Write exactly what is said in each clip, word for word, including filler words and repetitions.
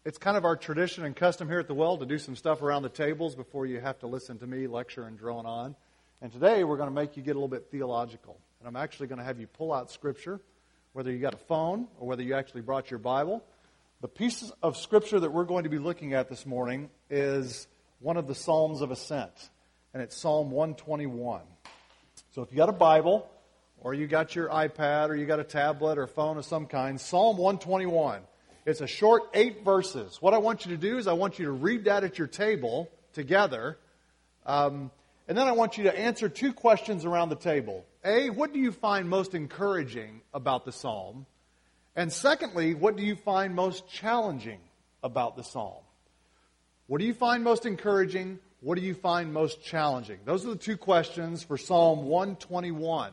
it's kind of our tradition and custom here at the Well to do some stuff around the tables before you have to listen to me lecture and drone on. And today we're going to make you get a little bit theological. And I'm actually going to have you pull out Scripture, whether you got a phone or whether you actually brought your Bible. The piece of Scripture that we're going to be looking at this morning is one of the Psalms of Ascent. And it's Psalm one twenty-one. So if you got a Bible, or you got your iPad, or you got a tablet or phone of some kind, Psalm one twenty-one. It's a short eight verses. What I want you to do is I want you to read that at your table together. Um, and then I want you to answer two questions around the table. A, what do you find most encouraging about the Psalm? And secondly, what do you find most challenging about the Psalm? What do you find most encouraging? What do you find most challenging? Those are the two questions for Psalm one twenty-one.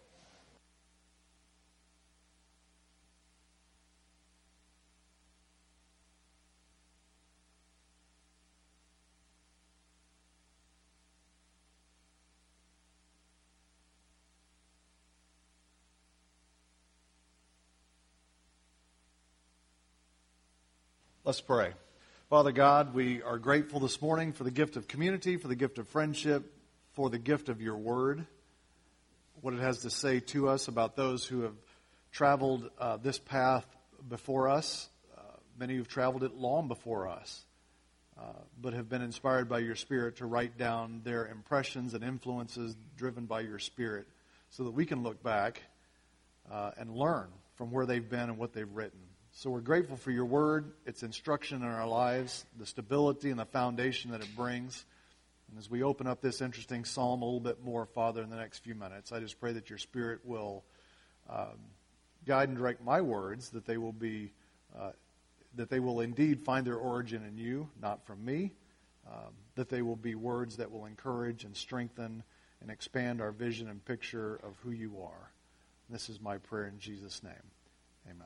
Let's pray. Father God, we are grateful this morning for the gift of community, for the gift of friendship, for the gift of your word, what it has to say to us about those who have traveled uh, this path before us. Uh, many who have traveled it long before us, uh, but have been inspired by your Spirit to write down their impressions and influences driven by your Spirit so that we can look back uh, and learn from where they've been and what they've written. So we're grateful for your word, its instruction in our lives, the stability and the foundation that it brings. And as we open up this interesting psalm a little bit more, Father, in the next few minutes, I just pray that your Spirit will um, guide and direct my words, that they will be, uh, that they will indeed find their origin in you, not from me, um, that they will be words that will encourage and strengthen and expand our vision and picture of who you are. And this is my prayer in Jesus' name. Amen.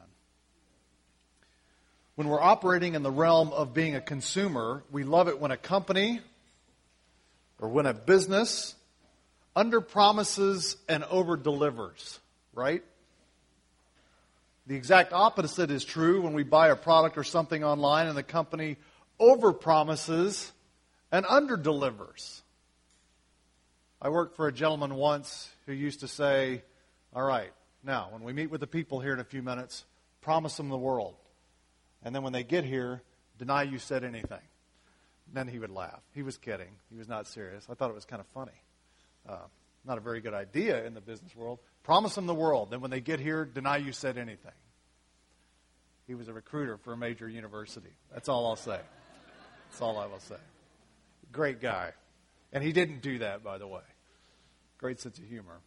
When we're operating in the realm of being a consumer, we love it when a company or when a business under-promises and over-delivers, right? The exact opposite is true when we buy a product or something online and the company over-promises and under-delivers. I worked for a gentleman once who used to say, all right, now, when we meet with the people here in a few minutes, promise them the world. And then when they get here, deny you said anything. Then he would laugh. He was kidding. He was not serious. I thought it was kind of funny. Uh, not a very good idea in the business world. Promise them the world. Then when they get here, deny you said anything. He was a recruiter for a major university. That's all I'll say. That's all I will say. Great guy. And he didn't do that, by the way. Great sense of humor.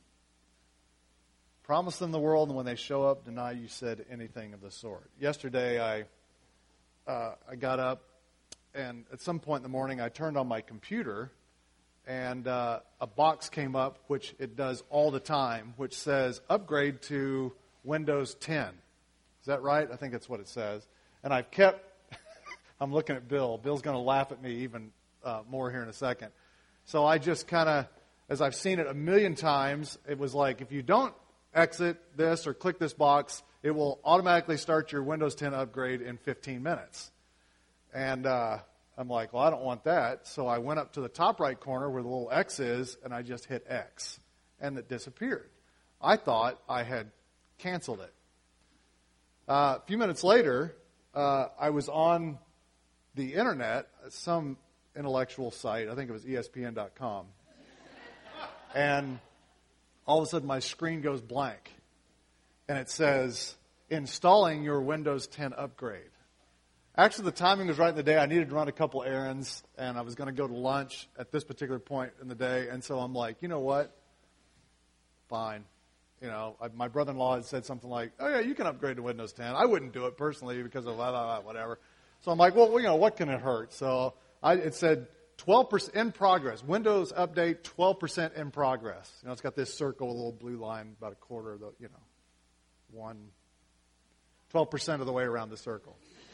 Promise them the world, and when they show up, deny you said anything of the sort. Yesterday, I... Uh, I got up, and at some point in the morning, I turned on my computer, and uh, a box came up, which it does all the time, which says, upgrade to Windows ten. Is that right? I think that's what it says. And I've kept, I'm looking at Bill. Bill's going to laugh at me even uh, more here in a second. So I just kind of, as I've seen it a million times, it was like, if you don't exit this or click this box, it will automatically start your Windows ten upgrade in fifteen minutes. And uh, I'm like, well, I don't want that. So I went up to the top right corner where the little X is, and I just hit X. And it disappeared. I thought I had canceled it. Uh, a few minutes later, uh, I was on the internet, some intellectual site. I think it was E S P N dot com. And all of a sudden my screen goes blank. And it says, installing your Windows ten upgrade. Actually, the timing was right in the day. I needed to run a couple errands, and I was going to go to lunch at this particular point in the day. And so I'm like, you know what? Fine. You know, I, my brother-in-law had said something like, oh, yeah, you can upgrade to Windows ten. I wouldn't do it personally because of blah, blah, blah, whatever. So I'm like, well, you know, what can it hurt? So I, it said twelve percent in progress. Windows update, twelve percent in progress. You know, it's got this circle with a little blue line, about a quarter of the, you know. One, twelve percent of the way around the circle.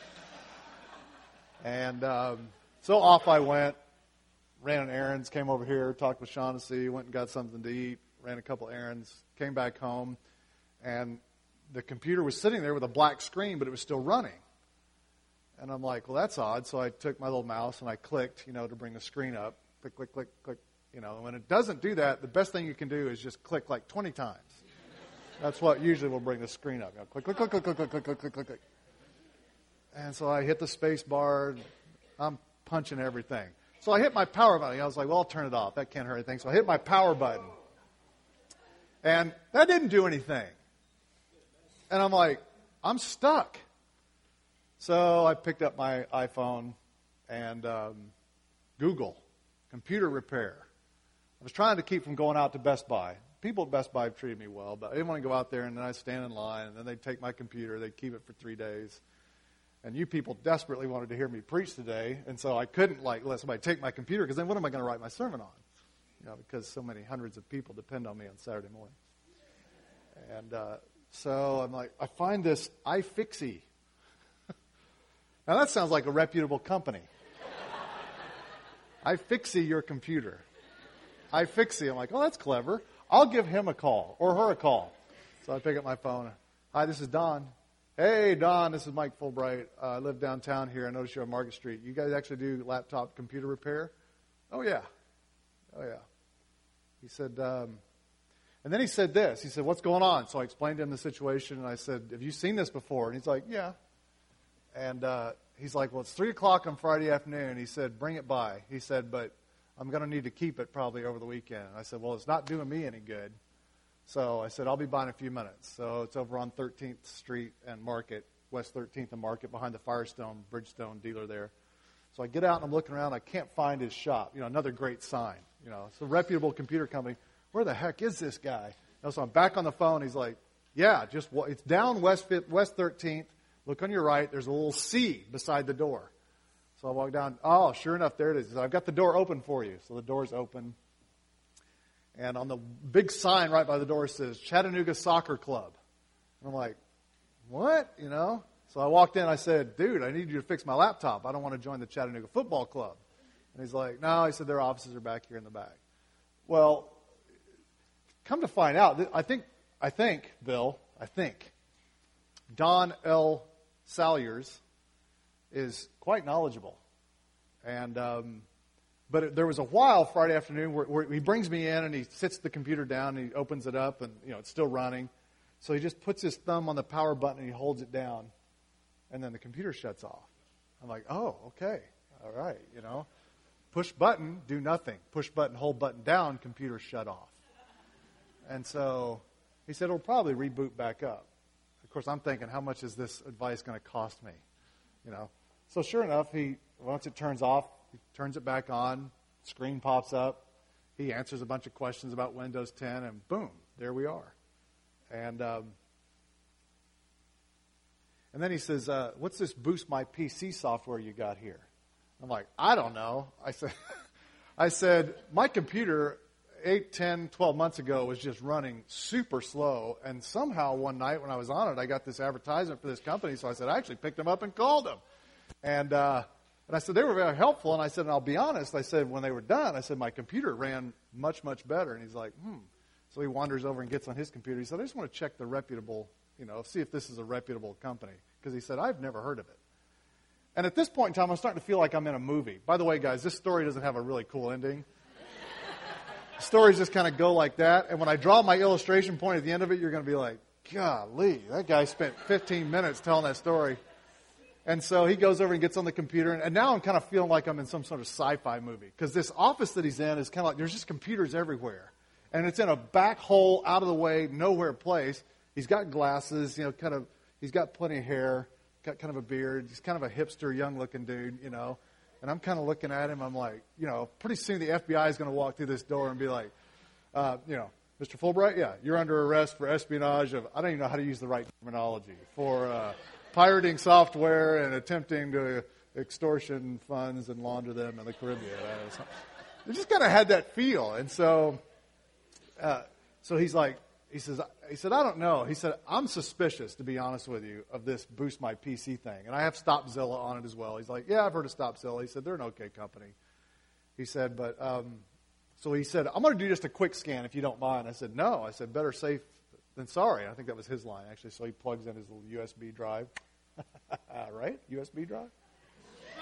And um, so off I went, ran an errands, came over here, talked with Shaughnessy, went and got something to eat, ran a couple errands, came back home, and the computer was sitting there with a black screen, but it was still running. And I'm like, well, that's odd. So I took my little mouse and I clicked, you know, to bring the screen up. Click, click, click, click. You know, and when it doesn't do that, the best thing you can do is just click like twenty times. That's what usually will bring the screen up. You know, click, click, click, click, click, click, click, click, click, click, click. And so I hit the space bar. I'm punching everything. So I hit my power button. I was like, well, I'll turn it off. That can't hurt anything. So I hit my power button. And that didn't do anything. And I'm like, I'm stuck. So I picked up my iPhone and um, Google, computer repair. I was trying to keep from going out to Best Buy. People at Best Buy have treated me well, but I didn't want to go out there and then I'd stand in line and then they'd take my computer, they'd keep it for three days. And you people desperately wanted to hear me preach today, and so I couldn't like let somebody take my computer because then what am I going to write my sermon on? You know, because so many hundreds of people depend on me on Saturday morning. And uh, so I'm like, I find this iFixie. Now that sounds like a reputable company. iFixie your computer. iFixie. I'm like, oh, that's clever. I'll give him a call or her a call. So I pick up my phone. Hi, this is Don. Hey, Don, this is Mike Fulbright. Uh, I live downtown here. I noticed you're on Market Street. You guys actually do laptop computer repair? Oh, yeah. Oh, yeah. He said, um, and then he said this. He said, what's going on? So I explained to him the situation, and I said, have you seen this before? And he's like, yeah. And uh, he's like, well, it's three o'clock on Friday afternoon. He said, bring it by. He said, but I'm going to need to keep it probably over the weekend. And I said, well, it's not doing me any good. So I said, I'll be by in a few minutes. So it's over on thirteenth Street and Market, West thirteenth and Market, behind the Firestone, Bridgestone dealer there. So I get out and I'm looking around. I can't find his shop. You know, another great sign. You know, it's a reputable computer company. Where the heck is this guy? You know, so I'm back on the phone. He's like, yeah, just it's down West West thirteenth. Look on your right. There's a little C beside the door. So I walk down. Oh, sure enough, there it is. I've got the door open for you. So the door's open. And on the big sign right by the door says Chattanooga Soccer Club. And I'm like, what? You know? So I walked in. I said, dude, I need you to fix my laptop. I don't want to join the Chattanooga Football Club. And he's like, no. He said, their offices are back here in the back. Well, come to find out, I think, I think, Bill, I think, Don L. Salyers is quite knowledgeable. And, um, but it, there was a while Friday afternoon where, where he brings me in and he sits the computer down and he opens it up and, you know, it's still running. So he just puts his thumb on the power button and he holds it down and then the computer shuts off. I'm like, oh, okay. All right. You know, push button, do nothing. Push button, hold button down, computer shut off. And so he said, it'll probably reboot back up. Of course, I'm thinking, how much is this advice going to cost me? You know, so sure enough, he, once it turns off, he turns it back on, screen pops up, he answers a bunch of questions about Windows ten, and boom, there we are. And um, and then he says, uh, what's this Boost My P C software you got here? I'm like, I don't know. I said, I said, my computer eight, ten, twelve months ago was just running super slow, and somehow one night when I was on it, I got this advertisement for this company, so I said, I actually picked them up and called them. And uh, and I said, they were very helpful, and I said, and I'll be honest, I said, when they were done, I said, my computer ran much, much better. And he's like, hmm. So he wanders over and gets on his computer. He said, I just want to check the reputable, you know, see if this is a reputable company. Because he said, I've never heard of it. And at this point in time, I'm starting to feel like I'm in a movie. By the way, guys, this story doesn't have a really cool ending. Stories just kind of go like that. And when I draw my illustration point at the end of it, you're going to be like, golly, that guy spent fifteen minutes telling that story. And so he goes over and gets on the computer. And, and now I'm kind of feeling like I'm in some sort of sci-fi movie. Because this office that he's in is kind of like, there's just computers everywhere. And it's in a back hole, out of the way, nowhere place. He's got glasses, you know, kind of, he's got plenty of hair, got kind of a beard. He's kind of a hipster, young-looking dude, you know. And I'm kind of looking at him. I'm like, you know, pretty soon the F B I is going to walk through this door and be like, uh, you know, Mister Fulbright, yeah, you're under arrest for espionage of, I don't even know how to use the right terminology, for uh, pirating software and attempting to extortion funds and launder them in the Caribbean. It just kind of had that feel. And so, uh, so he's like, he says, he said, I don't know. He said, I'm suspicious, to be honest with you, of this Boost My P C thing. And I have StopZilla on it as well. He's like, yeah, I've heard of StopZilla. He said, they're an okay company. He said, but, um, so he said, I'm going to do just a quick scan if you don't mind. I said, no. I said, better safe than sorry. I think that was his line, actually. So he plugs in his little U S B drive. Right? U S B drive?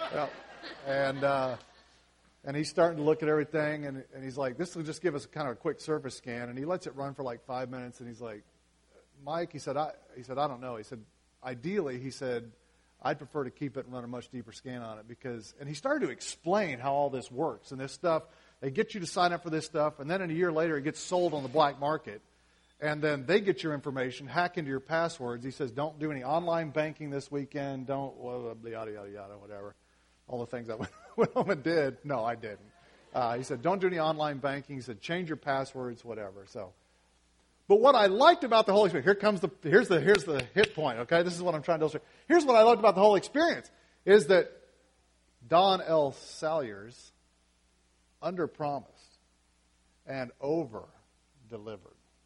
Yeah. And uh, and he's starting to look at everything, and, and he's like, this will just give us kind of a quick surface scan. And he lets it run for like five minutes, and he's like, Mike, he said, I, he said, I don't know. He said, ideally, he said, I'd prefer to keep it and run a much deeper scan on it because, and he started to explain how all this works. And this stuff, they get you to sign up for this stuff, and then in a year later, it gets sold on the black market. And then they get your information, hack into your passwords. He says, don't do any online banking this weekend. Don't, well, yada, yada, yada, whatever. All the things I went home and did. No, I didn't. Uh, he said, don't do any online banking. He said, change your passwords, whatever. So, but what I liked about the Holy Spirit, here comes the, here's the, here's the hit point, okay? This is what I'm trying to illustrate. Here's what I loved about the whole experience, is that Don L. Salyers under-promised and over-delivered.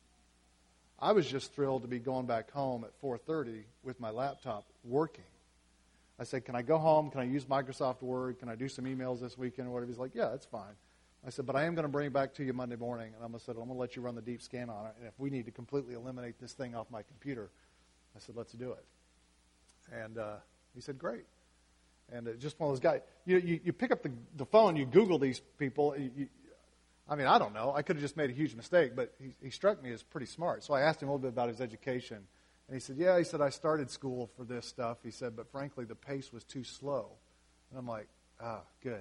I was just thrilled to be going back home at four thirty with my laptop working. I said, can I go home? Can I use Microsoft Word? Can I do some emails this weekend or whatever? He's like, yeah, that's fine. I said, but I am going to bring it back to you Monday morning. And I said, I'm going to let you run the deep scan on it. And if we need to completely eliminate this thing off my computer, I said, let's do it. And uh, he said, great. And uh, just one of those guys. You, you, you pick up the, the phone, you Google these people. You, you, I mean, I don't know. I could have just made a huge mistake, but he, he struck me as pretty smart. So I asked him a little bit about his education. And he said, yeah, he said, I started school for this stuff. He said, but frankly, the pace was too slow. And I'm like, ah, good.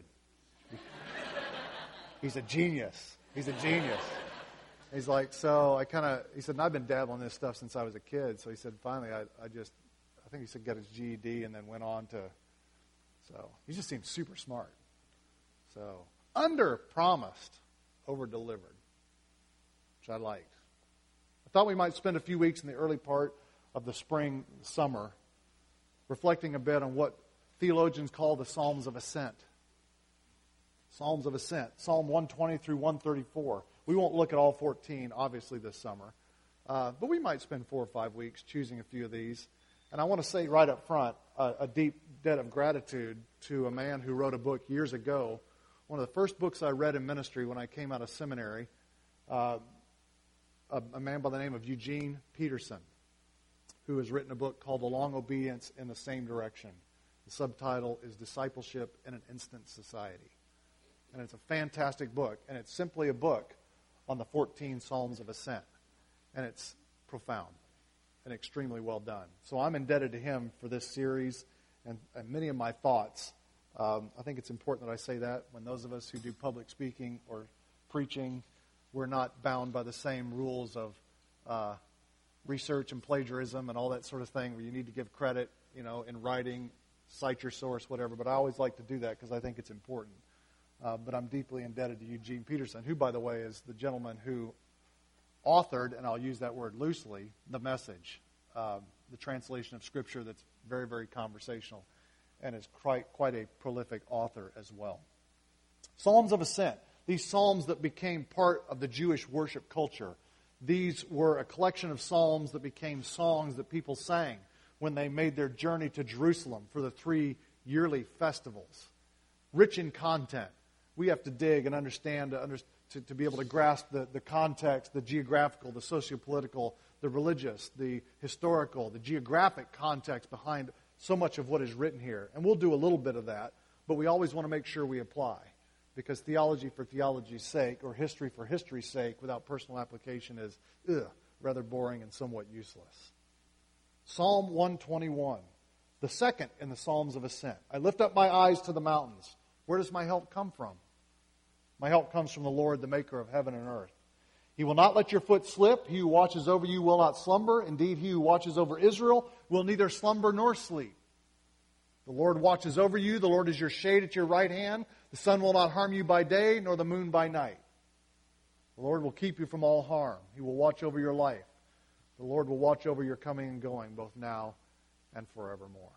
He's a genius. He's a genius. He's like, so I kind of, he said, and I've been dabbling this stuff since I was a kid. So he said, finally, I, I just, I think he said, got his G E D and then went on to, so he just seemed super smart. So under-promised, over-delivered, which I liked. I thought we might spend a few weeks in the early part of the spring, summer, reflecting a bit on what theologians call the Psalms of Ascent. Psalms of Ascent, Psalm one twenty through one thirty-four. We won't look at all fourteen, obviously, this summer. Uh, but we might spend four or five weeks choosing a few of these. And I want to say right up front, uh, a deep debt of gratitude to a man who wrote a book years ago. One of the first books I read in ministry when I came out of seminary, uh, a, a man by the name of Eugene Peterson, who has written a book called A Long Obedience in the Same Direction. The subtitle is Discipleship in an Instant Society. And it's a fantastic book. And it's simply a book on the fourteen Psalms of Ascent. And it's profound and extremely well done. So I'm indebted to him for this series and, and many of my thoughts. Um, I think it's important that I say that when those of us who do public speaking or preaching, we're not bound by the same rules of uh, research and plagiarism and all that sort of thing where you need to give credit, you know, in writing, cite your source, whatever. But I always like to do that because I think it's important. Uh, but I'm deeply indebted to Eugene Peterson, who, by the way, is the gentleman who authored, and I'll use that word loosely, The Message, uh, the translation of Scripture that's very, very conversational, and is quite, quite a prolific author as well. Psalms of Ascent, these psalms that became part of the Jewish worship culture. These were a collection of psalms that became songs that people sang when they made their journey to Jerusalem for the three yearly festivals. Rich in content. We have to dig and understand to, under, to, to be able to grasp the, the context, the geographical, the sociopolitical, the religious, the historical, the geographic context behind so much of what is written here. And we'll do a little bit of that, but we always want to make sure we apply. Because theology for theology's sake, or history for history's sake, without personal application is ugh, rather boring and somewhat useless. Psalm one twenty-one, the second in the Psalms of Ascent. I lift up my eyes to the mountains. Where does my help come from? My help comes from the Lord, the maker of heaven and earth. He will not let your foot slip. He who watches over you will not slumber. Indeed, he who watches over Israel will neither slumber nor sleep. The Lord watches over you. The Lord is your shade at your right hand. The sun will not harm you by day, nor the moon by night. The Lord will keep you from all harm. He will watch over your life. The Lord will watch over your coming and going, both now and forevermore.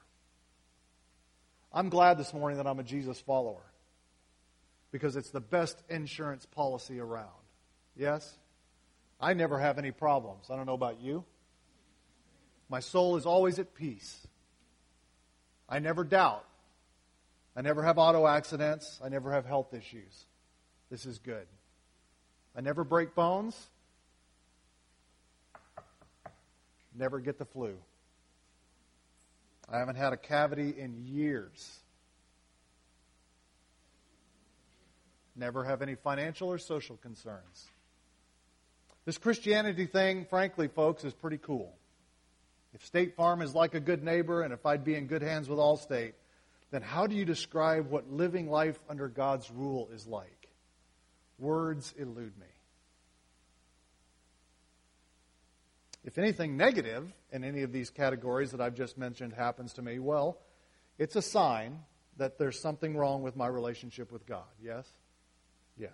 I'm glad this morning that I'm a Jesus follower, because it's the best insurance policy around. Yes? I never have any problems. I don't know about you. My soul is always at peace. I never doubt. I never have auto accidents. I never have health issues. This is good. I never break bones. Never get the flu. I haven't had a cavity in years. never have any financial or social concerns. This Christianity thing, frankly, folks, is pretty cool. If State Farm is like a good neighbor and if I'd be in good hands with Allstate, then how do you describe what living life under God's rule is like? Words elude me. If anything negative in any of these categories that I've just mentioned happens to me, well, it's a sign that there's something wrong with my relationship with God. Yes? Yes.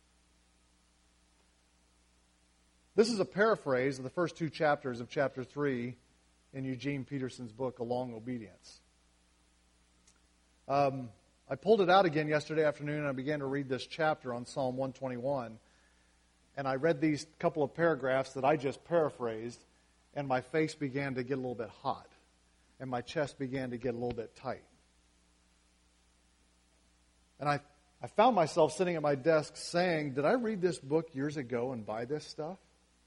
This is a paraphrase of the first two chapters of chapter three in Eugene Peterson's book, A Long Obedience. Um, I pulled it out again yesterday afternoon and I began to read this chapter on Psalm one twenty-one. And I read these couple of paragraphs that I just paraphrased, and my face began to get a little bit hot, and my chest began to get a little bit tight. And I, I found myself sitting at my desk saying, did I read this book years ago and buy this stuff?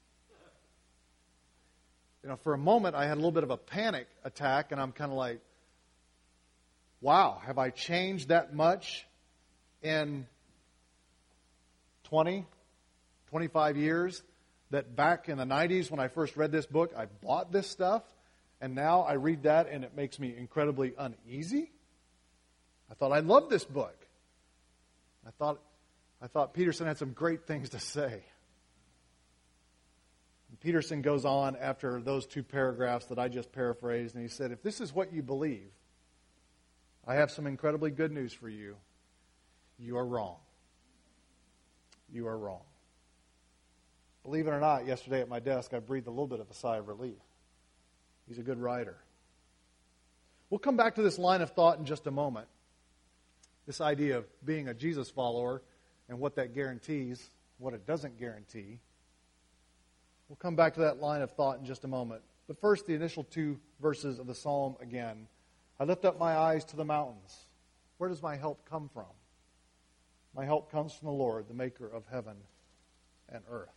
You know, for a moment I had a little bit of a panic attack, and I'm kind of like, wow, have I changed that much in twenty, twenty-five years, that back in the nineties when I first read this book, I bought this stuff, and now I read that and it makes me incredibly uneasy? I thought I loved this book. I thought, I thought Peterson had some great things to say. And Peterson goes on after those two paragraphs that I just paraphrased, and he said, if this is what you believe, I have some incredibly good news for you. You are wrong. You are wrong. Believe it or not, yesterday at my desk, I breathed a little bit of a sigh of relief. He's a good writer. We'll come back to this line of thought in just a moment. This idea of being a Jesus follower and what that guarantees, what it doesn't guarantee. We'll come back to that line of thought in just a moment. But first, the initial two verses of the psalm again. I lift up my eyes to the mountains. Where does my help come from? My help comes from the Lord, the maker of heaven and earth.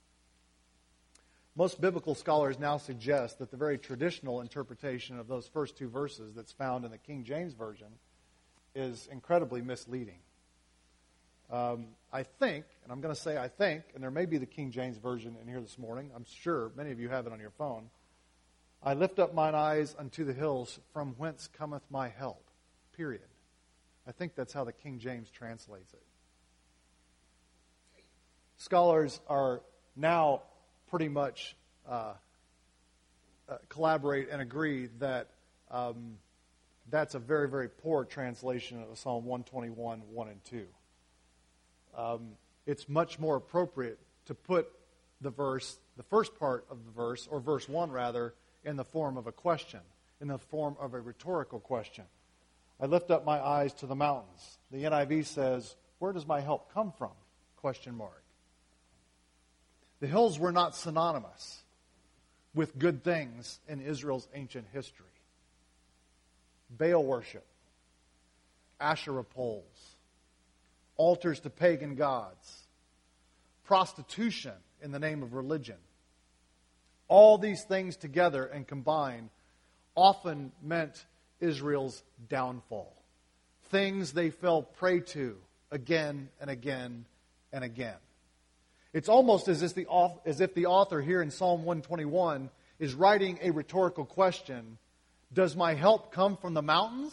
Most biblical scholars now suggest that the very traditional interpretation of those first two verses that's found in the King James Version is incredibly misleading. Um, I think, and I'm going to say I think, and there may be the King James Version in here this morning. I'm sure many of you have it on your phone. I lift up mine eyes unto the hills, from whence cometh my help. Period. I think that's how the King James translates it. Scholars are now pretty much uh, uh, collaborate and agree that um, that's a very, very poor translation of Psalm one twenty-one, one and two. Um, it's much more appropriate to put the verse, the first part of the verse, or verse one rather, in the form of a question, in the form of a rhetorical question. I lift up my eyes to the mountains. The N I V says, where does my help come from? Question mark. The hills were not synonymous with good things in Israel's ancient history. Baal worship, Asherah poles, altars to pagan gods, prostitution in the name of religion. All these things together and combined often meant Israel's downfall. Things they fell prey to again and again and again. It's almost as if the author, as if the author here in Psalm one twenty-one is writing a rhetorical question. Does my help come from the mountains?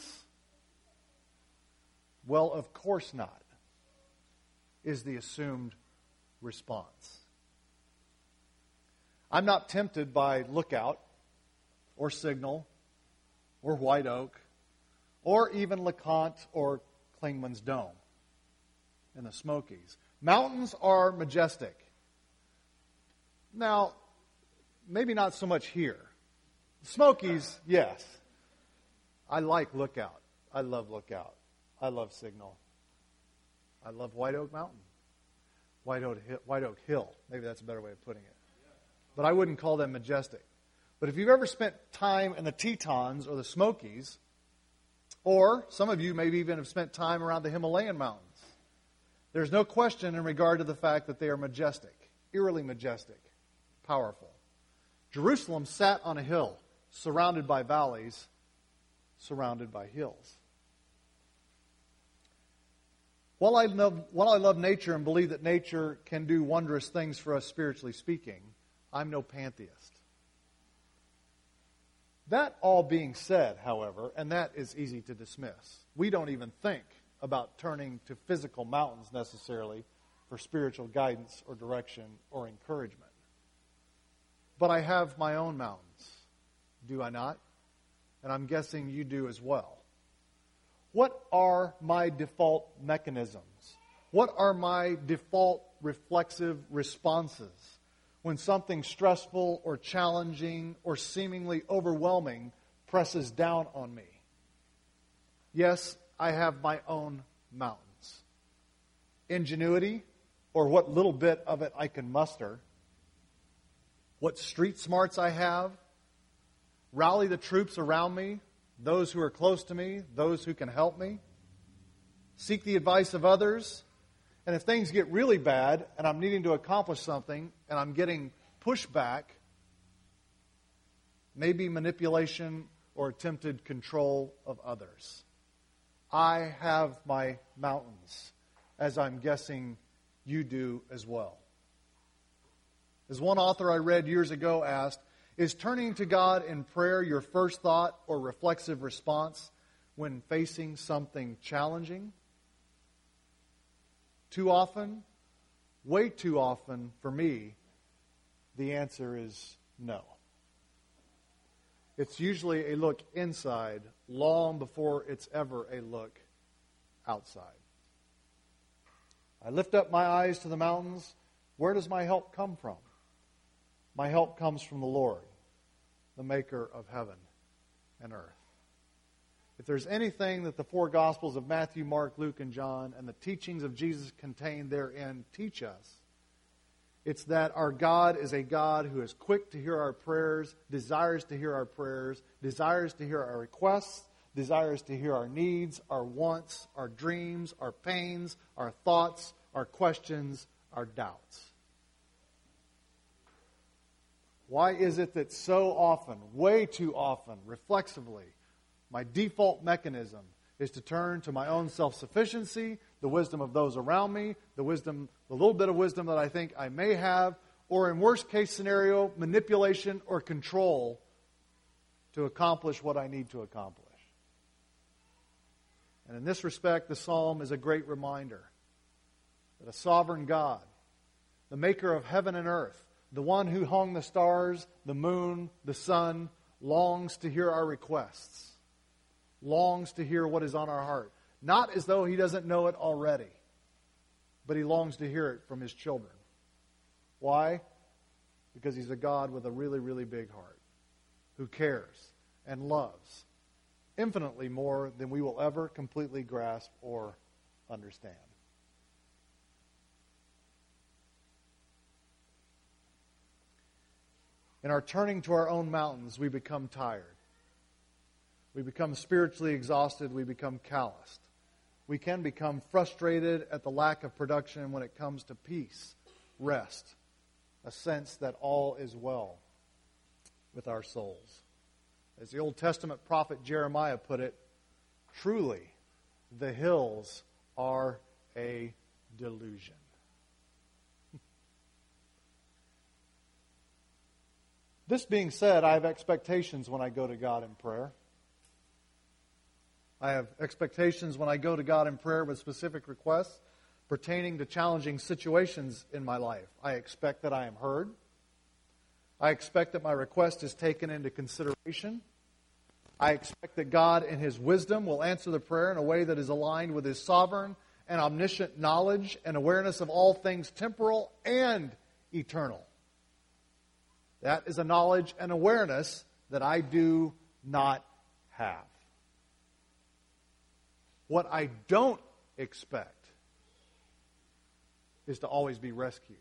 Well, of course not, is the assumed response. I'm not tempted by Lookout or Signal or White Oak or even LeConte or Clingman's Dome in the Smokies. Mountains are majestic. Now, maybe not so much here. Smokies, yes. I like Lookout. I love Lookout. I love Signal. I love White Oak Mountain. White Oak, White Oak Hill. Maybe that's a better way of putting it. But I wouldn't call them majestic. But if you've ever spent time in the Tetons or the Smokies, or some of you maybe even have spent time around the Himalayan mountains, there's no question in regard to the fact that they are majestic, eerily majestic, powerful. Jerusalem sat on a hill, surrounded by valleys, surrounded by hills. While I love, while I love nature and believe that nature can do wondrous things for us spiritually speaking, I'm no pantheist. That all being said, however, and that is easy to dismiss, we don't even think about turning to physical mountains necessarily for spiritual guidance or direction or encouragement. But I have my own mountains, do I not? And I'm guessing you do as well. What are my default mechanisms? What are my default reflexive responses when something stressful or challenging or seemingly overwhelming presses down on me? Yes, I have my own mountains. Ingenuity, or what little bit of it I can muster. What street smarts I have. Rally the troops around me, those who are close to me, those who can help me. Seek the advice of others. And if things get really bad and I'm needing to accomplish something and I'm getting pushback, maybe manipulation or attempted control of others. I have my mountains, as I'm guessing you do as well. As one author I read years ago asked, is turning to God in prayer your first thought or reflexive response when facing something challenging? Too often, way too often for me, the answer is no. It's usually a look inside long before it's ever a look outside. I lift up my eyes to the mountains. Where does my help come from? My help comes from the Lord, the maker of heaven and earth. If there's anything that the four Gospels of Matthew, Mark, Luke, and John and the teachings of Jesus contained therein teach us, it's that our God is a God who is quick to hear our prayers, desires to hear our prayers, desires to hear our requests, desires to hear our needs, our wants, our dreams, our pains, our thoughts, our questions, our doubts. Why is it that so often, way too often, reflexively, my default mechanism is to turn to my own self-sufficiency, the wisdom of those around me, the wisdom, the little bit of wisdom that I think I may have, or in worst case scenario, manipulation or control to accomplish what I need to accomplish. And in this respect, the psalm is a great reminder that a sovereign God, the maker of heaven and earth, the one who hung the stars, the moon, the sun, longs to hear our requests, longs to hear what is on our heart. Not as though he doesn't know it already, but he longs to hear it from his children. Why? Because he's a God with a really, really big heart who cares and loves infinitely more than we will ever completely grasp or understand. In our turning to our own mountains, we become tired. We become spiritually exhausted. We become calloused. We can become frustrated at the lack of production when it comes to peace, rest, a sense that all is well with our souls. As the Old Testament prophet Jeremiah put it, truly, the hills are a delusion. This being said, I have expectations when I go to God in prayer. I have expectations when I go to God in prayer with specific requests pertaining to challenging situations in my life. I expect that I am heard. I expect that my request is taken into consideration. I expect that God, in His wisdom, will answer the prayer in a way that is aligned with His sovereign and omniscient knowledge and awareness of all things temporal and eternal. That is a knowledge and awareness that I do not have. What I don't expect is to always be rescued.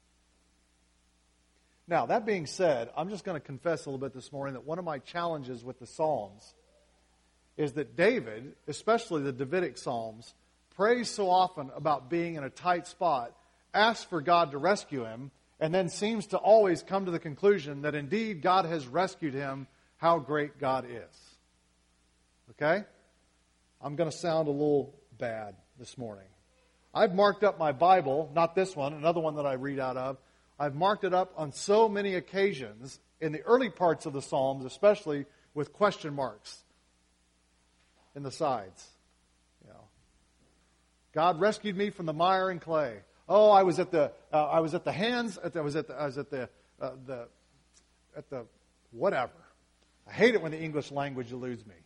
Now, that being said, I'm just going to confess a little bit this morning that one of my challenges with the Psalms is that David, especially the Davidic Psalms, prays so often about being in a tight spot, asks for God to rescue him, and then seems to always come to the conclusion that indeed God has rescued him. How great God is. Okay? I'm going to sound a little bad this morning. I've marked up my Bible, not this one, another one that I read out of. I've marked it up on so many occasions in the early parts of the Psalms, especially with question marks in the sides. You know, God rescued me from the mire and clay. Oh, I was at the uh, I was at the hands. At the, I was at the I was at the uh, the at the whatever. I hate it when the English language eludes me.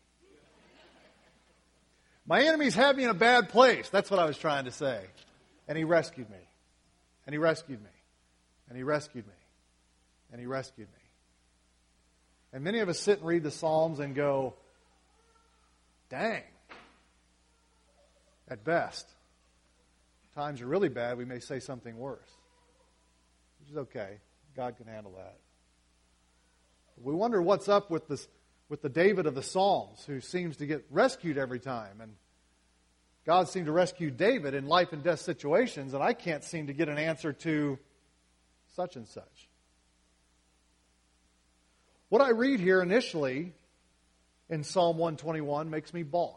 My enemies had me in a bad place. That's what I was trying to say. And He rescued me. And He rescued me. And He rescued me. And He rescued me. And many of us sit and read the Psalms and go, dang. At best. Times are really bad, we may say something worse. Which is okay. God can handle that. We wonder what's up with this, with the David of the Psalms, who seems to get rescued every time. And God seemed to rescue David in life and death situations, and I can't seem to get an answer to such and such. What I read here initially in Psalm one twenty-one makes me balk.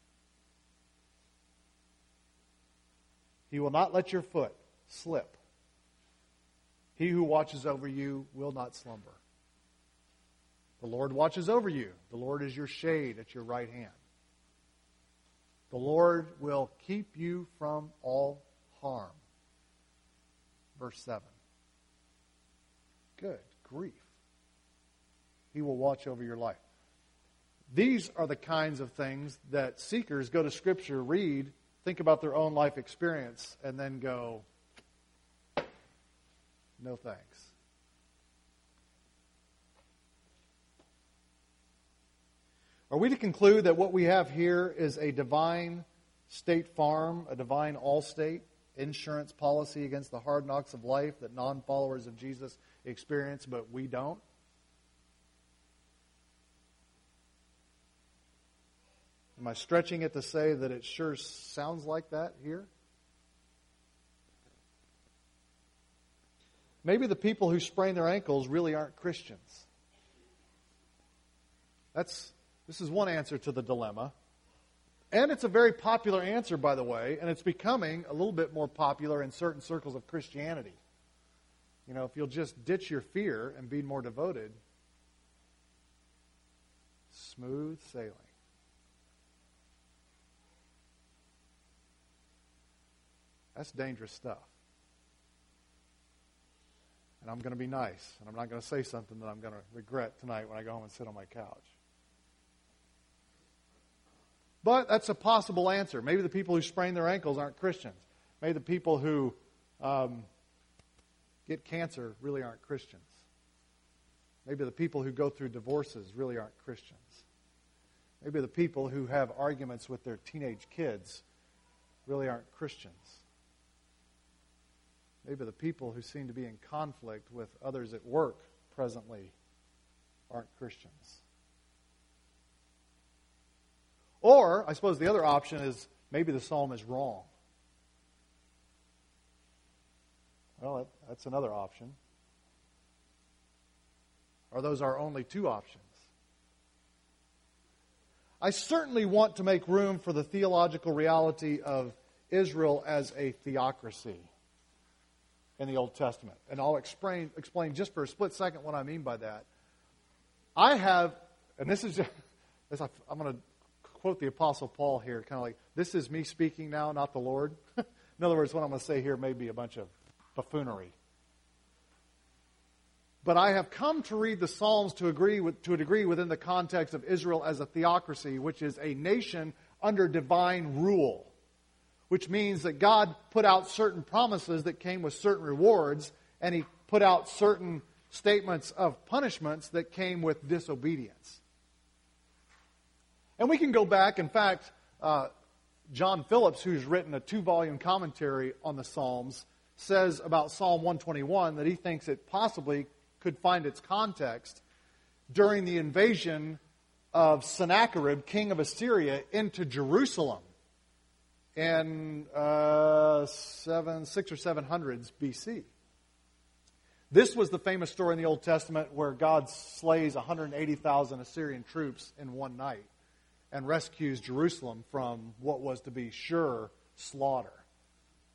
He will not let your foot slip. He who watches over you will not slumber. The Lord watches over you. The Lord is your shade at your right hand. The Lord will keep you from all harm. Verse seven. Good grief. He will watch over your life. These are the kinds of things that seekers go to Scripture, read, think about their own life experience, and then go, no thanks. Are we to conclude that what we have here is a divine State Farm, a divine Allstate insurance policy against the hard knocks of life that non-followers of Jesus experience, but we don't? Am I stretching it to say that it sure sounds like that here? Maybe the people who sprain their ankles really aren't Christians. That's This is one answer to the dilemma. And it's a very popular answer, by the way, and it's becoming a little bit more popular in certain circles of Christianity. You know, if you'll just ditch your fear and be more devoted, smooth sailing. That's dangerous stuff. And I'm going to be nice, and I'm not going to say something that I'm going to regret tonight when I go home and sit on my couch. But that's a possible answer. Maybe the people who sprain their ankles aren't Christians. Maybe the people who um, get cancer really aren't Christians. Maybe the people who go through divorces really aren't Christians. Maybe the people who have arguments with their teenage kids really aren't Christians. Maybe the people who seem to be in conflict with others at work presently aren't Christians. Or, I suppose the other option is maybe the psalm is wrong. Well, that's another option. Are those our only two options? I certainly want to make room for the theological reality of Israel as a theocracy in the Old Testament. And I'll explain, explain just for a split second what I mean by that. I have, and this is, just, this, I'm going to quote the Apostle Paul here, kind of like, this is me speaking now, not the Lord. In other words, what I'm going to say here may be a bunch of buffoonery. But I have come to read the Psalms to agree with, to a degree within the context of Israel as a theocracy, which is a nation under divine rule, which means that God put out certain promises that came with certain rewards, and He put out certain statements of punishments that came with disobedience. And we can go back, in fact, uh, John Phillips, who's written a two-volume commentary on the Psalms, says about Psalm one twenty-one that he thinks it possibly could find its context during the invasion of Sennacherib, king of Assyria, into Jerusalem in uh, seven, six or seven hundreds B C. This was the famous story in the Old Testament where God slays one hundred eighty thousand Assyrian troops in one night and rescues Jerusalem from what was to be sure slaughter.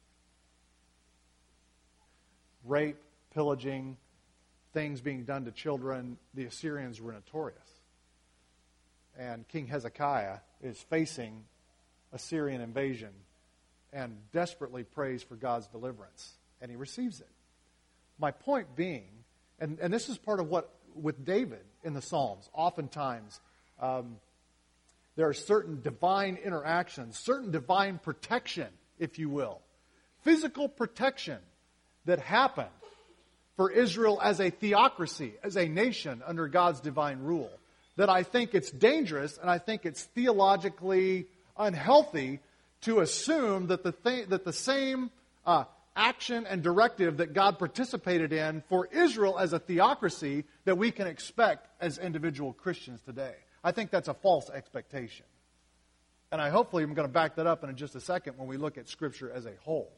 rape, pillaging, things being done to children, the Assyrians were notorious. And King Hezekiah is facing Assyrian invasion and desperately prays for God's deliverance. And he receives it. My point being, and, and this is part of what, with David in the Psalms, oftentimes um, there are certain divine interactions, certain divine protection, if you will, physical protection that happened for Israel as a theocracy, as a nation under God's divine rule, that I think it's dangerous and I think it's theologically unhealthy to assume that the th- that the same uh, action and directive that God participated in for Israel as a theocracy that we can expect as individual Christians today. I think that's a false expectation. And I hopefully am going to back that up in just a second when we look at Scripture as a whole.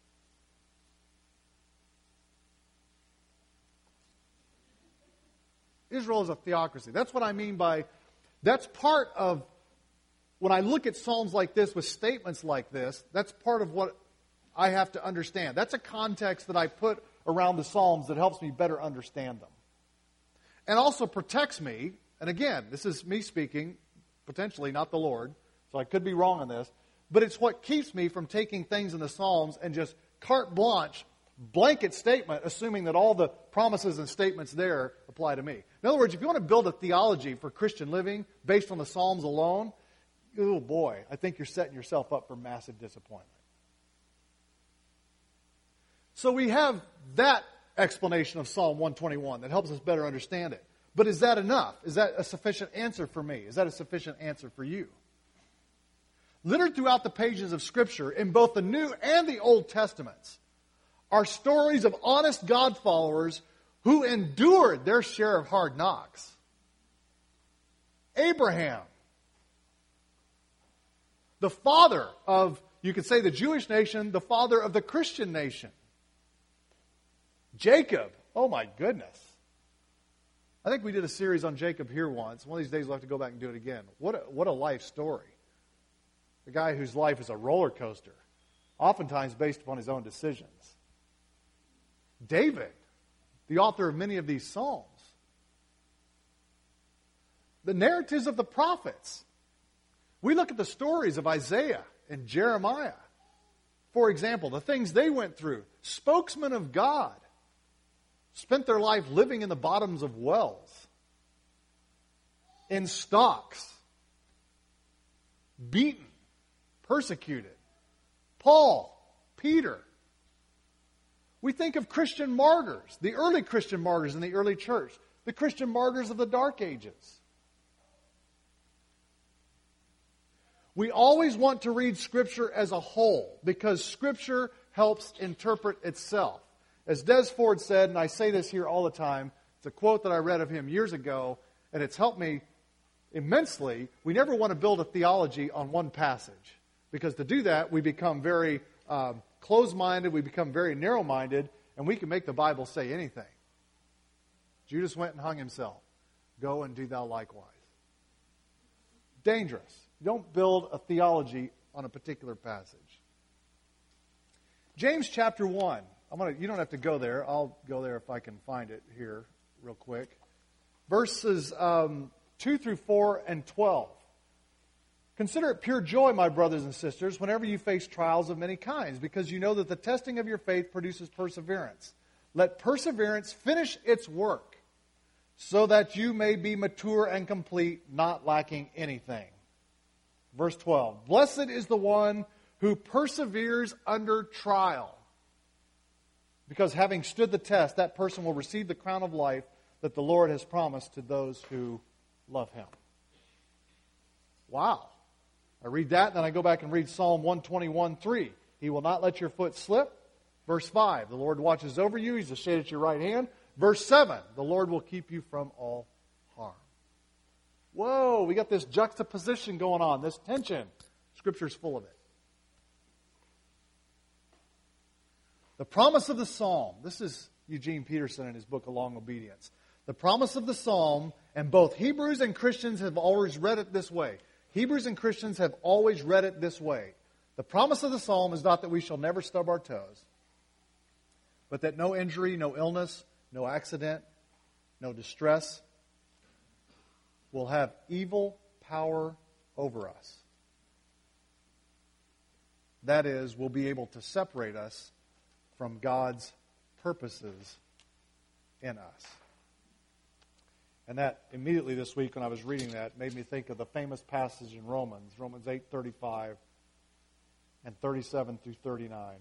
Israel is a theocracy. That's what I mean by, that's part of, when I look at Psalms like this with statements like this, that's part of what I have to understand. That's a context that I put around the Psalms that helps me better understand them. And also protects me, and again, this is me speaking, potentially not the Lord, so I could be wrong on this, but it's what keeps me from taking things in the Psalms and just carte blanche, blanket statement, assuming that all the promises and statements there apply to me. In other words, if you want to build a theology for Christian living based on the Psalms alone, oh boy, I think you're setting yourself up for massive disappointment. So we have that explanation of Psalm one twenty-one that helps us better understand it. But is that enough? Is that a sufficient answer for me? Is that a sufficient answer for you? Littered throughout the pages of Scripture, in both the New and the Old Testaments, are stories of honest God followers who endured their share of hard knocks. Abraham, the father of, you could say, the Jewish nation, the father of the Christian nation. Jacob, oh my goodness. I think we did a series on Jacob here once. One of these days we'll have to go back and do it again. What a, what a life story. The guy whose life is a roller coaster, oftentimes based upon his own decisions. David, the author of many of these Psalms. The narratives of the prophets. We look at the stories of Isaiah and Jeremiah. For example, the things they went through. Spokesmen of God. Spent their life living in the bottoms of wells. In stocks. Beaten. Persecuted. Paul. Peter. We think of Christian martyrs. The early Christian martyrs in the early church. The Christian martyrs of the Dark Ages. We always want to read Scripture as a whole because Scripture helps interpret itself. As Des Ford said, and I say this here all the time, it's a quote that I read of him years ago, and it's helped me immensely. We never want to build a theology on one passage because to do that, we become very um, closed-minded, we become very narrow-minded, and we can make the Bible say anything. Judas went and hung himself. Go and do thou likewise. Dangerous. Don't build a theology on a particular passage. James chapter one. I'm gonna, you don't have to go there. I'll go there if I can find it here real quick. Verses um, two through four and twelve. Consider it pure joy, my brothers and sisters, whenever you face trials of many kinds, because you know that the testing of your faith produces perseverance. Let perseverance finish its work, so that you may be mature and complete, not lacking anything. Verse twelve, blessed is the one who perseveres under trial, because having stood the test, that person will receive the crown of life that the Lord has promised to those who love Him. Wow. I read that, and then I go back and read Psalm one twenty-one, three. He will not let your foot slip. Verse five, the Lord watches over you. He's a shade at your right hand. Verse seven, the Lord will keep you from all harm. Whoa, we got this juxtaposition going on, this tension. Scripture's full of it. The promise of the psalm. This is Eugene Peterson in his book, A Long Obedience. The promise of the psalm, and both Hebrews and Christians have always read it this way. Hebrews and Christians have always read it this way. The promise of the psalm is not that we shall never stub our toes, but that no injury, no illness, no accident, no distress will have evil power over us. That is, will be able to separate us from God's purposes in us. And that immediately this week when I was reading that made me think of the famous passage in Romans, Romans eight thirty-five and thirty-seven through thirty-nine.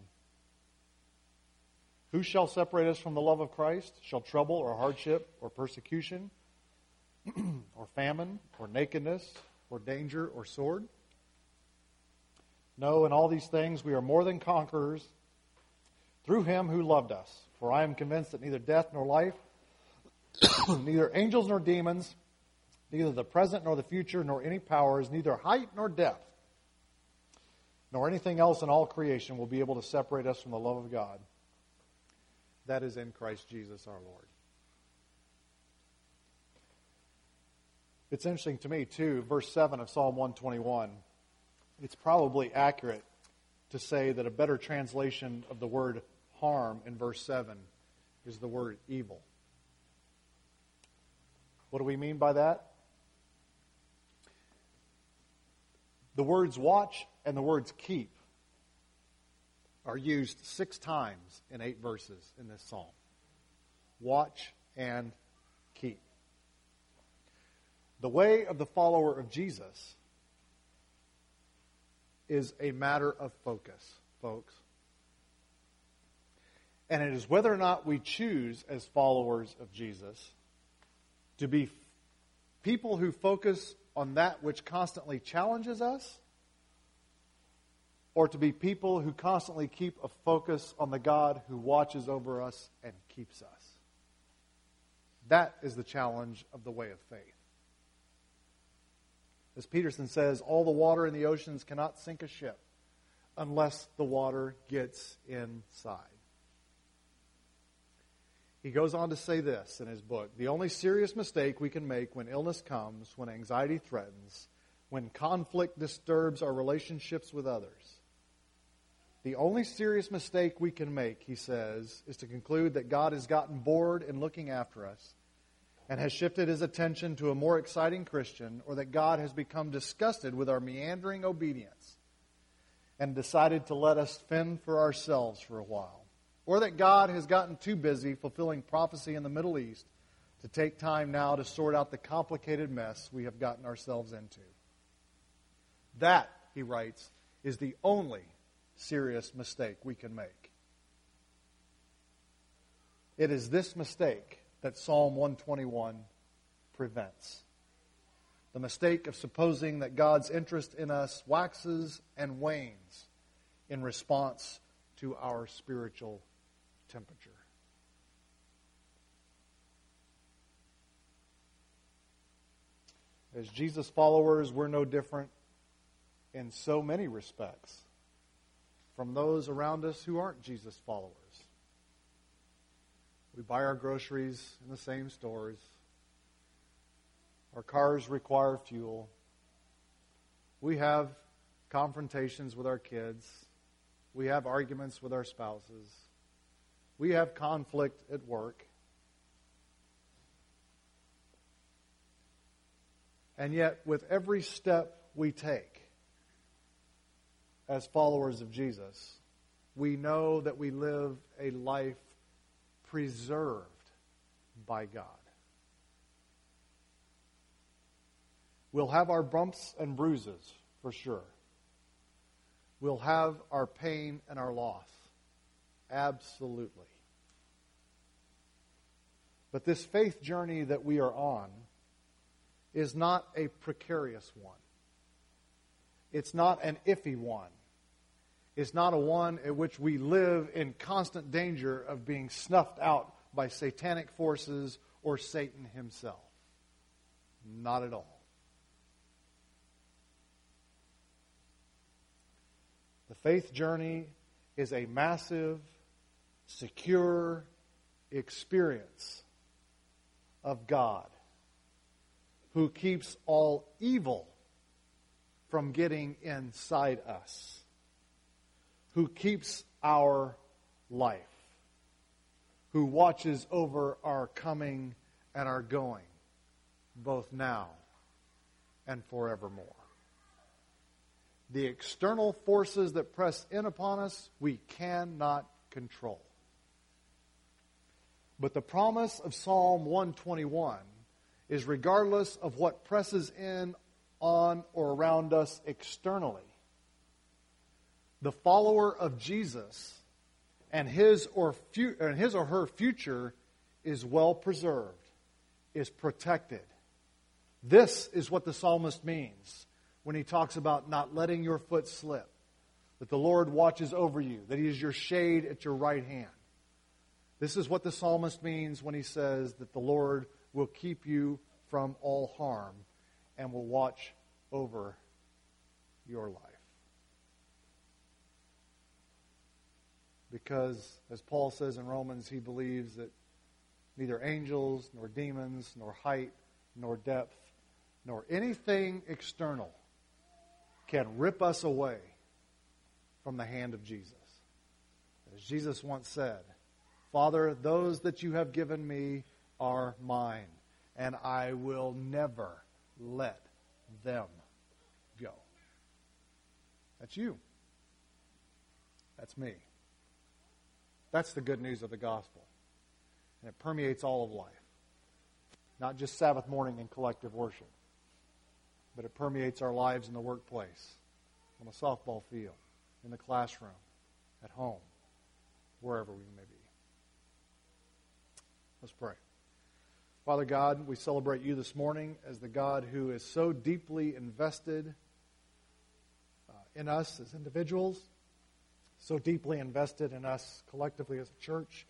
Who shall separate us from the love of Christ? Shall trouble or hardship or persecution or famine or nakedness or danger or sword? No, in all these things we are more than conquerors through him who loved us. For I am convinced that neither death nor life, neither angels nor demons, neither the present nor the future, nor any powers, neither height nor depth, nor anything else in all creation will be able to separate us from the love of God. That is in Christ Jesus our Lord. It's interesting to me, too, verse seven of Psalm one twenty-one. It's probably accurate to say that a better translation of the word harm in verse seven is the word evil. What do we mean by that? The words watch and the words keep are used six times in eight verses in this psalm. Watch and keep. The way of the follower of Jesus is a matter of focus, folks. And it is whether or not we choose as followers of Jesus to be people who focus on that which constantly challenges us, or to be people who constantly keep a focus on the God who watches over us and keeps us. That is the challenge of the way of faith. As Peterson says, all the water in the oceans cannot sink a ship unless the water gets inside. He goes on to say this in his book: the only serious mistake we can make when illness comes, when anxiety threatens, when conflict disturbs our relationships with others, the only serious mistake we can make, he says, is to conclude that God has gotten bored in looking after us and has shifted his attention to a more exciting Christian, or that God has become disgusted with our meandering obedience and decided to let us fend for ourselves for a while, or that God has gotten too busy fulfilling prophecy in the Middle East to take time now to sort out the complicated mess we have gotten ourselves into. That, he writes, is the only serious mistake we can make. It is this mistake that Psalm one twenty-one prevents. The mistake of supposing that God's interest in us waxes and wanes in response to our spiritual temperature. As Jesus followers, we're no different in so many respects from those around us who aren't Jesus followers. We buy our groceries in the same stores. Our cars require fuel. We have confrontations with our kids. We have arguments with our spouses. We have conflict at work. And yet, with every step we take as followers of Jesus, we know that we live a life preserved by God. We'll have our bumps and bruises, for sure. We'll have our pain and our loss. Absolutely. But this faith journey that we are on is not a precarious one. It's not an iffy one. It's not a one in which we live in constant danger of being snuffed out by satanic forces or Satan himself. Not at all. The faith journey is a massive, secure experience of God who keeps all evil from getting inside us, who keeps our life, who watches over our coming and our going, both now and forevermore. The external forces that press in upon us, we cannot control. But the promise of Psalm one twenty-one is regardless of what presses in on or around us externally, the follower of Jesus and his or, fu- and his or her future is well preserved, is protected. This is what the psalmist means when he talks about not letting your foot slip, that the Lord watches over you, that he is your shade at your right hand. This is what the psalmist means when he says that the Lord will keep you from all harm and will watch over your life. Because, as Paul says in Romans, he believes that neither angels, nor demons, nor height, nor depth, nor anything external can rip us away from the hand of Jesus. As Jesus once said, Father, those that you have given me are mine, and I will never let them go. That's you. That's me. That's the good news of the gospel. And it permeates all of life. Not just Sabbath morning and collective worship, but it permeates our lives in the workplace, on the softball field, in the classroom, at home, wherever we may be. Let's pray. Father God, we celebrate you this morning as the God who is so deeply invested uh, in us as individuals, so deeply invested in us collectively as a church.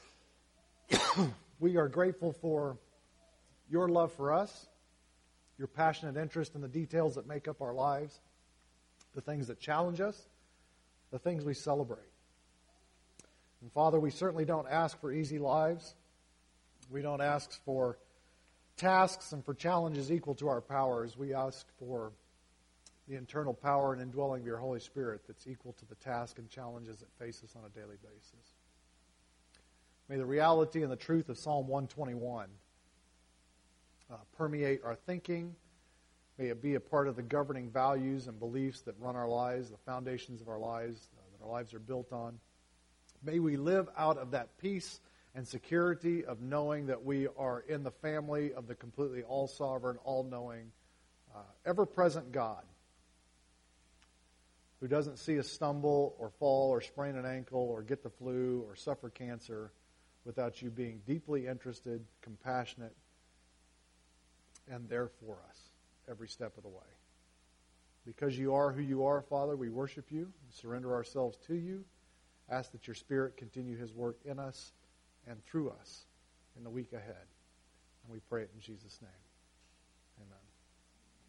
We are grateful for your love for us, your passionate interest in the details that make up our lives, the things that challenge us, the things we celebrate. And Father, we certainly don't ask for easy lives. We don't ask for tasks and for challenges equal to our powers. We ask for the internal power and indwelling of your Holy Spirit that's equal to the task and challenges that face us on a daily basis. May the reality and the truth of Psalm one twenty-one uh, permeate our thinking. May it be a part of the governing values and beliefs that run our lives, the foundations of our lives, uh, that our lives are built on. May we live out of that peace and security of knowing that we are in the family of the completely all-sovereign, all-knowing, uh, ever-present God, who doesn't see us stumble or fall or sprain an ankle or get the flu or suffer cancer without you being deeply interested, compassionate, and there for us every step of the way. Because you are who you are, Father, we worship you and surrender ourselves to you. Ask that your Spirit continue his work in us and through us in the week ahead. And we pray it in Jesus' name. Amen.